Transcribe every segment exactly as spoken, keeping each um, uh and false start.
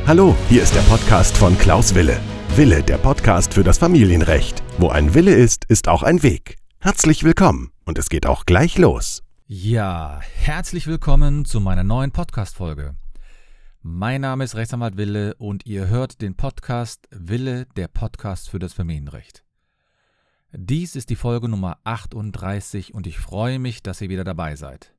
Hallo, hier ist der Podcast von Klaus Wille. Wille, der Podcast für das Familienrecht. Wo ein Wille ist, ist auch ein Weg. Herzlich willkommen und es geht auch gleich los. Ja, herzlich willkommen zu meiner neuen Podcast-Folge. Mein Name ist Rechtsanwalt Wille und ihr hört den Podcast Wille, der Podcast für das Familienrecht. Dies ist die Folge Nummer achtunddreißig und ich freue mich, dass ihr wieder dabei seid.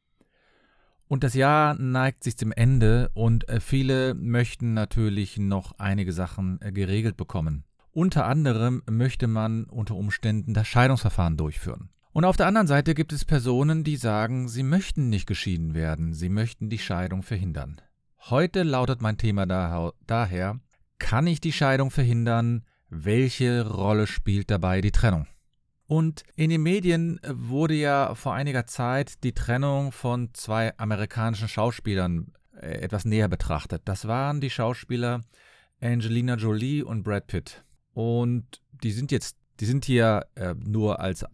Und das Jahr neigt sich zum Ende und viele möchten natürlich noch einige Sachen geregelt bekommen. Unter anderem möchte man unter Umständen das Scheidungsverfahren durchführen. Und auf der anderen Seite gibt es Personen, die sagen, sie möchten nicht geschieden werden, sie möchten die Scheidung verhindern. Heute lautet mein Thema daher, kann ich die Scheidung verhindern? Welche Rolle spielt dabei die Trennung? Und in den Medien wurde ja vor einiger Zeit die Trennung von zwei amerikanischen Schauspielern äh, etwas näher betrachtet. Das waren die Schauspieler Angelina Jolie und Brad Pitt. Und die sind jetzt, die sind hier äh, nur als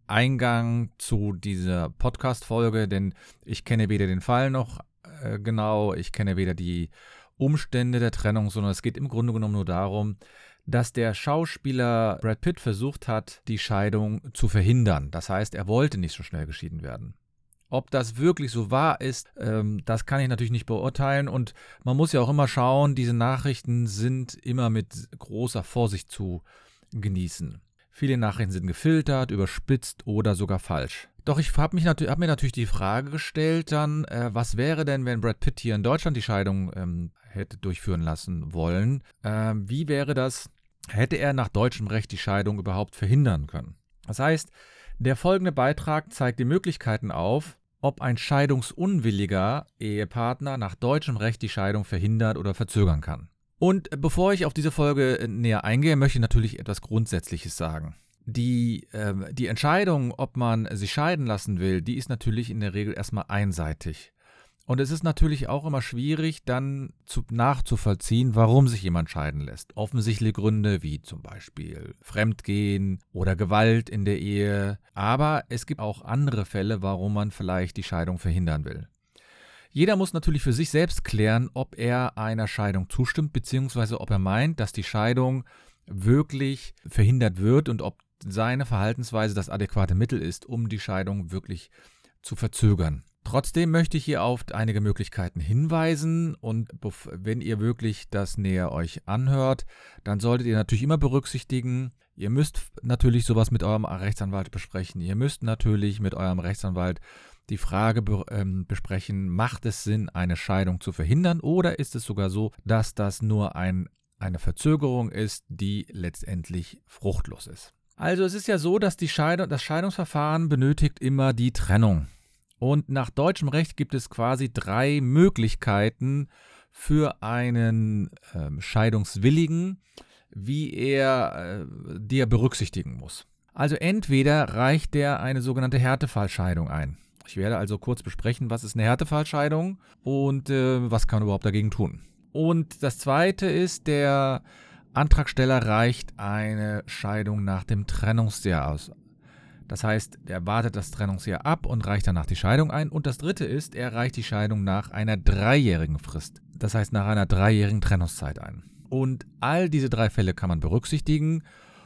Eingang zu dieser Podcast-Folge, denn ich kenne weder den Fall noch äh, genau, ich kenne weder die Umstände der Trennung, sondern es geht im Grunde genommen nur darum, dass der Schauspieler Brad Pitt versucht hat, die Scheidung zu verhindern. Das heißt, er wollte nicht so schnell geschieden werden. Ob das wirklich so wahr ist, ähm, das kann ich natürlich nicht beurteilen. Und man muss ja auch immer schauen, diese Nachrichten sind immer mit großer Vorsicht zu genießen. Viele Nachrichten sind gefiltert, überspitzt oder sogar falsch. Doch ich habe natu- hab mir natürlich die Frage gestellt dann, äh, was wäre denn, wenn Brad Pitt hier in Deutschland die Scheidung ähm, hätte durchführen lassen wollen? Äh, wie wäre das, hätte er nach deutschem Recht die Scheidung überhaupt verhindern können? Das heißt, der folgende Beitrag zeigt die Möglichkeiten auf, ob ein scheidungsunwilliger Ehepartner nach deutschem Recht die Scheidung verhindern oder verzögern kann. Und bevor ich auf diese Folge näher eingehe, möchte ich natürlich etwas Grundsätzliches sagen. Die, äh, die Entscheidung, ob man sich scheiden lassen will, die ist natürlich in der Regel erstmal einseitig. Und es ist natürlich auch immer schwierig, dann zu, nachzuvollziehen, warum sich jemand scheiden lässt. Offensichtliche Gründe wie zum Beispiel Fremdgehen oder Gewalt in der Ehe. Aber es gibt auch andere Fälle, warum man vielleicht die Scheidung verhindern will. Jeder muss natürlich für sich selbst klären, ob er einer Scheidung zustimmt, beziehungsweise ob er meint, dass die Scheidung wirklich verhindert wird und ob seine Verhaltensweise das adäquate Mittel ist, um die Scheidung wirklich zu verzögern. Trotzdem möchte ich hier auf einige Möglichkeiten hinweisen und wenn ihr wirklich das näher euch anhört, dann solltet ihr natürlich immer berücksichtigen, ihr müsst natürlich sowas mit eurem Rechtsanwalt besprechen. Ihr müsst natürlich mit eurem Rechtsanwalt die Frage be- ähm, besprechen, macht es Sinn, eine Scheidung zu verhindern oder ist es sogar so, dass das nur ein, eine Verzögerung ist, die letztendlich fruchtlos ist. Also es ist ja so, dass die Scheidung, das Scheidungsverfahren benötigt immer die Trennung. Und nach deutschem Recht gibt es quasi drei Möglichkeiten für einen äh, Scheidungswilligen, wie er, äh, die er berücksichtigen muss. Also entweder reicht er eine sogenannte Härtefallscheidung ein. Ich werde also kurz besprechen, was ist eine Härtefallscheidung und äh, was kann man überhaupt dagegen tun. Und das zweite ist, der Antragsteller reicht eine Scheidung nach dem Trennungsjahr aus. Das heißt, er wartet das Trennungsjahr ab und reicht danach die Scheidung ein. Und das dritte ist, er reicht die Scheidung nach einer dreijährigen Frist. Das heißt, nach einer dreijährigen Trennungszeit ein. Und all diese drei Fälle kann man berücksichtigen.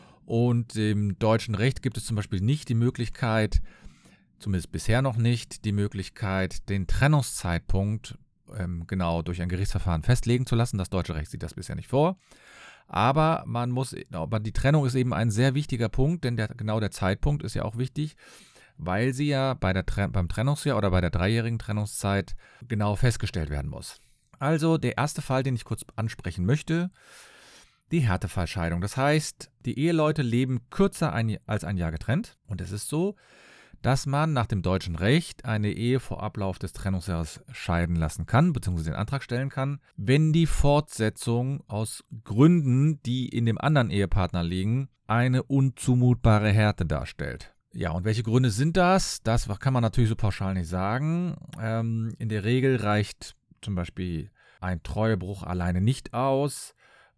Und im deutschen Recht gibt es zum Beispiel nicht die Möglichkeit, zumindest bisher noch nicht, die Möglichkeit, den Trennungszeitpunkt ähm, genau durch ein Gerichtsverfahren festlegen zu lassen. Das deutsche Recht sieht das bisher nicht vor. Aber man muss, aber die Trennung ist eben ein sehr wichtiger Punkt, denn der, genau der Zeitpunkt ist ja auch wichtig, weil sie ja bei der, beim Trennungsjahr oder bei der dreijährigen Trennungszeit genau festgestellt werden muss. Also der erste Fall, den ich kurz ansprechen möchte, die Härtefallscheidung. Das heißt, die Eheleute leben kürzer ein, als ein Jahr getrennt und es ist so, dass man nach dem deutschen Recht eine Ehe vor Ablauf des Trennungsjahres scheiden lassen kann, beziehungsweise den Antrag stellen kann, wenn die Fortsetzung aus Gründen, die in dem anderen Ehepartner liegen, eine unzumutbare Härte darstellt. Ja, und welche Gründe sind das? Das kann man natürlich so pauschal nicht sagen. Ähm, in der Regel reicht zum Beispiel ein Treuebruch alleine nicht aus,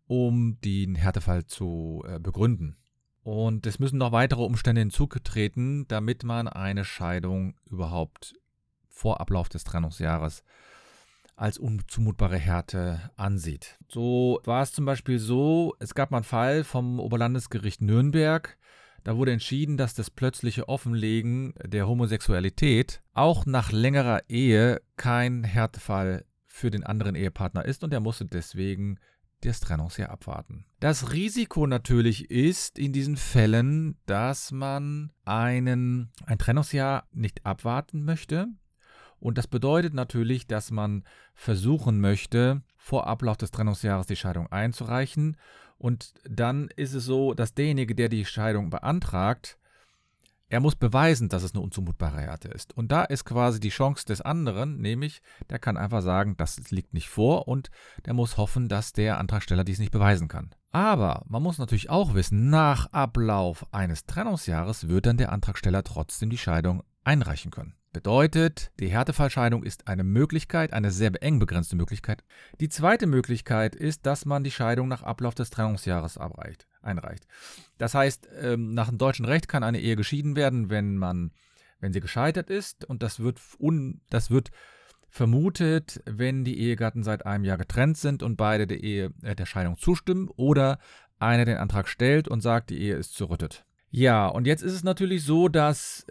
um den Härtefall zu äh, begründen. Und es müssen noch weitere Umstände hinzutreten, damit man eine Scheidung überhaupt vor Ablauf des Trennungsjahres als unzumutbare Härte ansieht. So war es zum Beispiel so, es gab mal einen Fall vom Oberlandesgericht Nürnberg. Da wurde entschieden, dass das plötzliche Offenlegen der Homosexualität auch nach längerer Ehe kein Härtefall für den anderen Ehepartner ist und er musste deswegen das Trennungsjahr abwarten. Das Risiko natürlich ist in diesen Fällen, dass man einen, ein Trennungsjahr nicht abwarten möchte. Und das bedeutet natürlich, dass man versuchen möchte, vor Ablauf des Trennungsjahres die Scheidung einzureichen. Und dann ist es so, dass derjenige, der die Scheidung beantragt, er muss beweisen, dass es eine unzumutbare Härte ist. Und da ist quasi die Chance des anderen, nämlich der kann einfach sagen, das liegt nicht vor und der muss hoffen, dass der Antragsteller dies nicht beweisen kann. Aber man muss natürlich auch wissen, nach Ablauf eines Trennungsjahres wird dann der Antragsteller trotzdem die Scheidung einreichen können. Bedeutet, die Härtefallscheidung ist eine Möglichkeit, eine sehr eng begrenzte Möglichkeit. Die zweite Möglichkeit ist, dass man die Scheidung nach Ablauf des Trennungsjahres abreicht, einreicht. Das heißt, nach dem deutschen Recht kann eine Ehe geschieden werden, wenn man, wenn sie gescheitert ist und das wird, un, das wird vermutet, wenn die Ehegatten seit einem Jahr getrennt sind und beide der, Ehe, äh, der Scheidung zustimmen oder einer den Antrag stellt und sagt, die Ehe ist zerrüttet. Ja, und jetzt ist es natürlich so, dass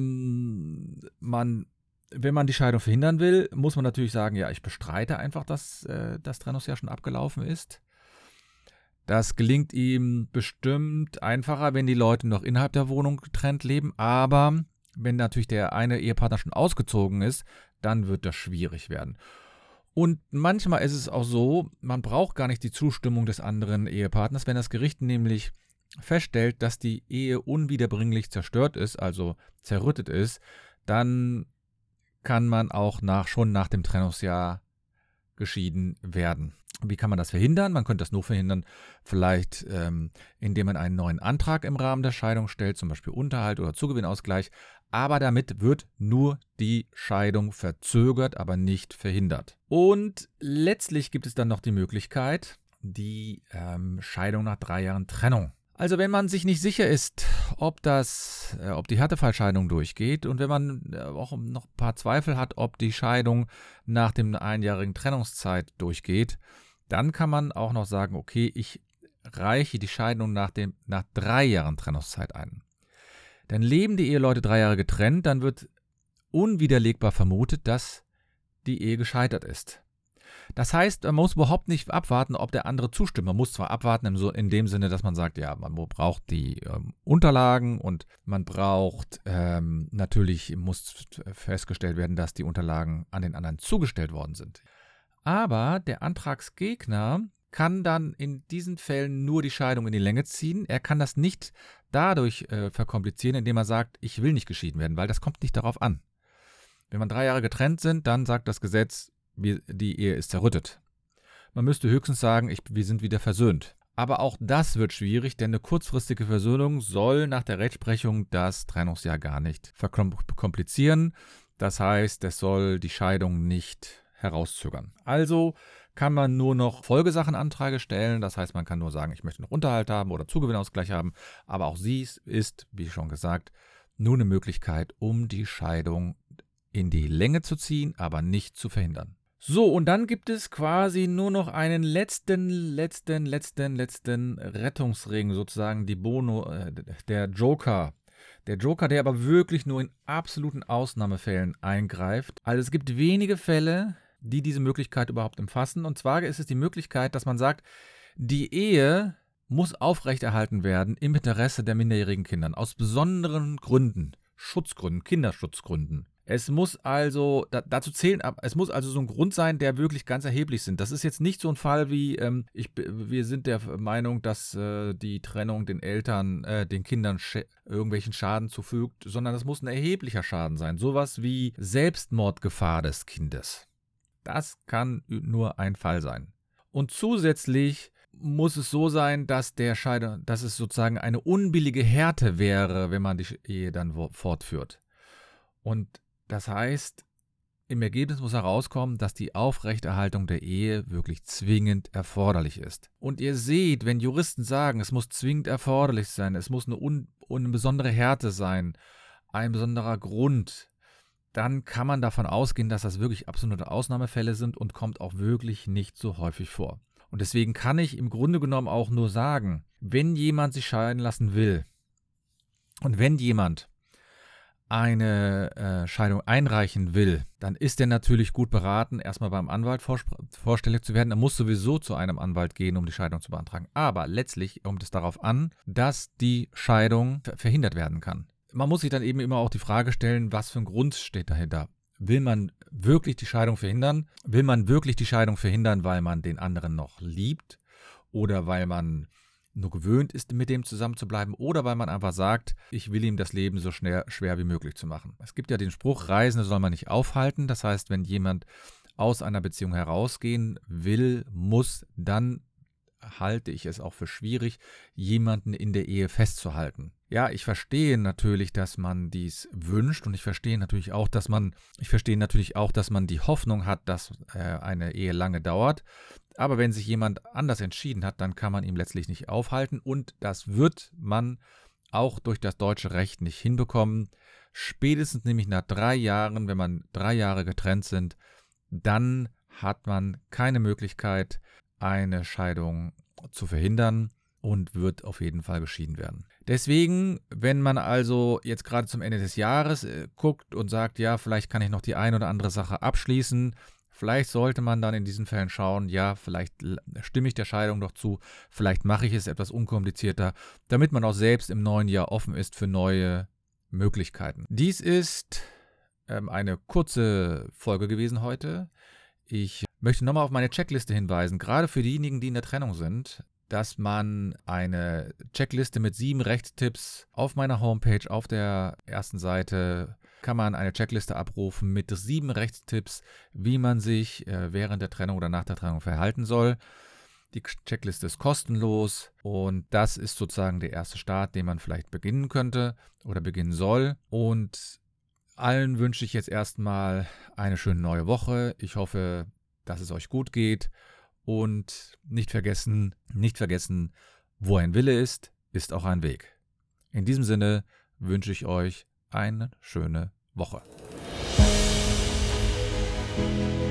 ähm, man, wenn man die Scheidung verhindern will, muss man natürlich sagen, ja, ich bestreite einfach, dass äh, das Trennungsjahr schon abgelaufen ist. Das gelingt ihm bestimmt einfacher, wenn die Leute noch innerhalb der Wohnung getrennt leben, aber wenn natürlich der eine Ehepartner schon ausgezogen ist, dann wird das schwierig werden. Und manchmal ist es auch so, man braucht gar nicht die Zustimmung des anderen Ehepartners, wenn das Gericht nämlich feststellt, dass die Ehe unwiederbringlich zerstört ist, also zerrüttet ist, dann kann man auch nach, schon nach dem Trennungsjahr geschieden werden. Wie kann man das verhindern? Man könnte das nur verhindern, vielleicht ähm, indem man einen neuen Antrag im Rahmen der Scheidung stellt, zum Beispiel Unterhalt oder Zugewinnausgleich, aber damit wird nur die Scheidung verzögert, aber nicht verhindert. Und letztlich gibt es dann noch die Möglichkeit, die ähm, Scheidung nach drei Jahren Trennung. Also wenn man sich nicht sicher ist, ob das, äh, ob die Härtefallscheidung durchgeht und wenn man äh, auch noch ein paar Zweifel hat, ob die Scheidung nach dem einjährigen Trennungszeit durchgeht, dann kann man auch noch sagen, okay, ich reiche die Scheidung nach, dem, nach drei Jahren Trennungszeit ein. Dann leben die Eheleute drei Jahre getrennt, dann wird unwiderlegbar vermutet, dass die Ehe gescheitert ist. Das heißt, man muss überhaupt nicht abwarten, ob der andere zustimmt. Man muss zwar abwarten in, so, in dem Sinne, dass man sagt, ja, man braucht die ähm, Unterlagen und man braucht, ähm, natürlich muss festgestellt werden, dass die Unterlagen an den anderen zugestellt worden sind. Aber der Antragsgegner kann dann in diesen Fällen nur die Scheidung in die Länge ziehen. Er kann das nicht dadurch äh, verkomplizieren, indem er sagt, ich will nicht geschieden werden, weil das kommt nicht darauf an. Wenn man drei Jahre getrennt sind, dann sagt das Gesetz, wir, die Ehe ist zerrüttet. Man müsste höchstens sagen, ich, wir sind wieder versöhnt. Aber auch das wird schwierig, denn eine kurzfristige Versöhnung soll nach der Rechtsprechung das Trennungsjahr gar nicht verkomplizieren. Das heißt, es soll die Scheidung nicht herauszögern. Also kann man nur noch Folgesachenanträge stellen. Das heißt, man kann nur sagen, ich möchte noch Unterhalt haben oder Zugewinnausgleich haben. Aber auch sie ist, wie schon gesagt, nur eine Möglichkeit, um die Scheidung in die Länge zu ziehen, aber nicht zu verhindern. So, und dann gibt es quasi nur noch einen letzten, letzten, letzten, letzten Rettungsring, sozusagen die Bono, äh, der Joker. Der Joker, der aber wirklich nur in absoluten Ausnahmefällen eingreift. Also es gibt wenige Fälle, die diese Möglichkeit überhaupt umfassen. Und zwar ist es die Möglichkeit, dass man sagt, die Ehe muss aufrechterhalten werden im Interesse der minderjährigen Kinder. Aus besonderen Gründen, Schutzgründen, Kinderschutzgründen. Es muss also, da, dazu zählen, es muss also so ein Grund sein, der wirklich ganz erheblich sind. Das ist jetzt nicht so ein Fall wie, ähm, ich, wir sind der Meinung, dass äh, die Trennung den Eltern, äh, den Kindern sch- irgendwelchen Schaden zufügt, sondern das muss ein erheblicher Schaden sein. Sowas wie Selbstmordgefahr des Kindes. Das kann nur ein Fall sein. Und zusätzlich muss es so sein, dass der Scheide, dass es sozusagen eine unbillige Härte wäre, wenn man die Ehe dann fortführt. Und das heißt, im Ergebnis muss herauskommen, dass die Aufrechterhaltung der Ehe wirklich zwingend erforderlich ist. Und ihr seht, wenn Juristen sagen, es muss zwingend erforderlich sein, es muss eine, un, eine besondere Härte sein, ein besonderer Grund, dann kann man davon ausgehen, dass das wirklich absolute Ausnahmefälle sind und kommt auch wirklich nicht so häufig vor. Und deswegen kann ich im Grunde genommen auch nur sagen, wenn jemand sich scheiden lassen will und wenn jemand eine äh, Scheidung einreichen will, dann ist er natürlich gut beraten, erstmal beim Anwalt vorstellig zu werden. Er muss sowieso zu einem Anwalt gehen, um die Scheidung zu beantragen. Aber letztlich kommt es darauf an, dass die Scheidung verhindert werden kann. Man muss sich dann eben immer auch die Frage stellen, was für ein Grund steht dahinter. Will man wirklich die Scheidung verhindern? Will man wirklich die Scheidung verhindern, weil man den anderen noch liebt? Oder weil man nur gewöhnt ist, mit dem zusammenzubleiben, oder weil man einfach sagt, ich will ihm das Leben so schnell, schwer wie möglich zu machen. Es gibt ja den Spruch, Reisende soll man nicht aufhalten. Das heißt, wenn jemand aus einer Beziehung herausgehen will, muss, dann halte ich es auch für schwierig, jemanden in der Ehe festzuhalten. Ja, ich verstehe natürlich, dass man dies wünscht und ich verstehe natürlich auch, dass man, ich verstehe natürlich auch, dass man die Hoffnung hat, dass äh, eine Ehe lange dauert. Aber wenn sich jemand anders entschieden hat, dann kann man ihn letztlich nicht aufhalten und das wird man auch durch das deutsche Recht nicht hinbekommen. Spätestens nämlich nach drei Jahren, wenn man drei Jahre getrennt sind, dann hat man keine Möglichkeit, eine Scheidung zu verhindern und wird auf jeden Fall geschieden werden. Deswegen, wenn man also jetzt gerade zum Ende des Jahres äh, guckt und sagt, ja, vielleicht kann ich noch die ein oder andere Sache abschließen, vielleicht sollte man dann in diesen Fällen schauen, ja, vielleicht stimme ich der Scheidung doch zu, vielleicht mache ich es etwas unkomplizierter, damit man auch selbst im neuen Jahr offen ist für neue Möglichkeiten. Dies ist ähm, eine kurze Folge gewesen heute. Ich möchte nochmal auf meine Checkliste hinweisen, gerade für diejenigen, die in der Trennung sind, dass man eine Checkliste mit sieben Rechtstipps auf meiner Homepage, auf der ersten Seite, kann man eine Checkliste abrufen mit sieben Rechtstipps, wie man sich äh, während der Trennung oder nach der Trennung verhalten soll. Die Checkliste ist kostenlos und das ist sozusagen der erste Start, den man vielleicht beginnen könnte oder beginnen soll. Und allen wünsche ich jetzt erstmal eine schöne neue Woche. Ich hoffe, dass es euch gut geht. Und nicht vergessen, nicht vergessen, wo ein Wille ist, ist auch ein Weg. In diesem Sinne wünsche ich euch eine schöne Woche.